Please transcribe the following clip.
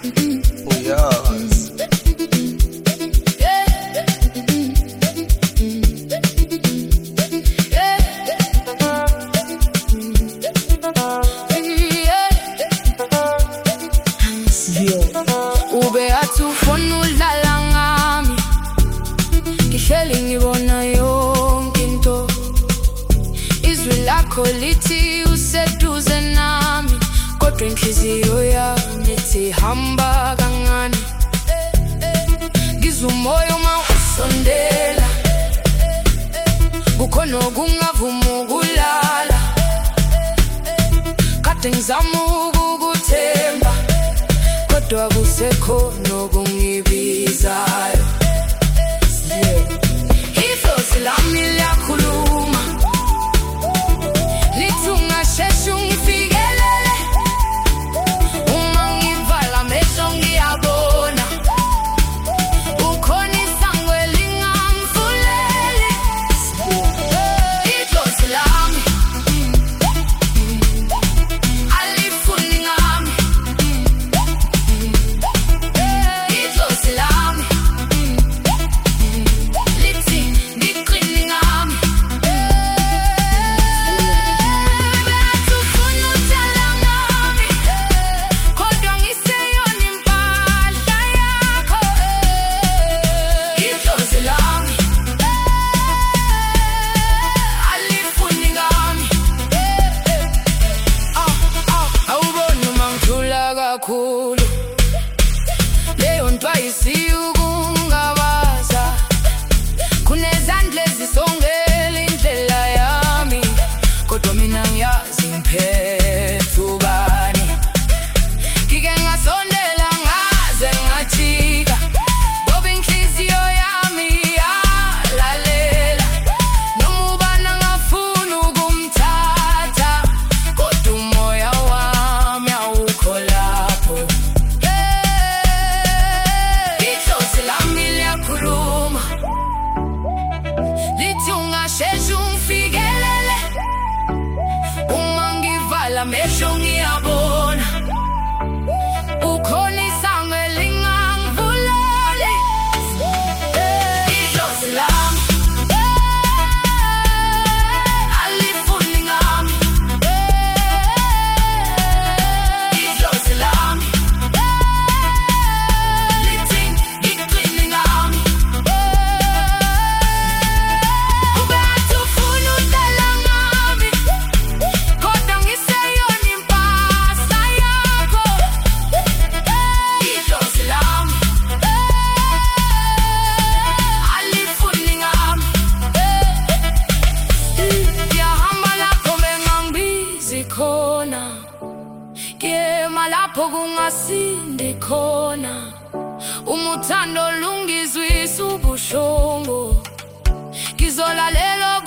Yes. Ube atufuna udlala ngami, ngihleli ngibona yonke into. Izwi lakho lithi useduze nami, kodwa inhliziyo yami ithi hamba kancane. Ngizwa umoya uma usondela, kukhona okungavumi ukulala. Kade ngizama ukukuthemba, kodwa kusekho nokungibizayo. Idlozi lami liyakhuluma, lithi ungasheshe ungifikelele. Uma ngivala amehlo ngiyabona, ukhona isango elingangivuleli. Idlozi lami alifuni ngami, idlozi lami lithi ngiqine ngami. Bethufuna udlala ngami, kodwa ngiseyona impahla yakho. Idlozi lami alifuni ngami. Awuboni uma ngithula kakhulu, leyo nto ayisiyukungabaza. Kunezandla ezisongela indlela yami, kodwa mina ngiyazi ngiphethe ubani. Ngike ngasondela ngaze ngajika, ngoba inhliziyo yami yalalela. Noma ubani angafuna ukumthatha, kodwa umoya wami awukho lapho. Idlozi lami liyakhuluma, lithi ungasheshe ungifikelele. Uma ngivala amehlo ngiyabona, ukhona isango elingangivuleli. Idlozi lami alifuni ngami, idlozi lami lithi ngiqine ngami. Ube atufuna udlala ngami, kodwa ngiseyona impahla yakho. Idlozi lami alifuni ngami. Ngiyahamba lapho bengangibizi khona, ngiyema lapho kungasindi khona. Uma uthando lungizwisa ubuhlungu, ngizolalela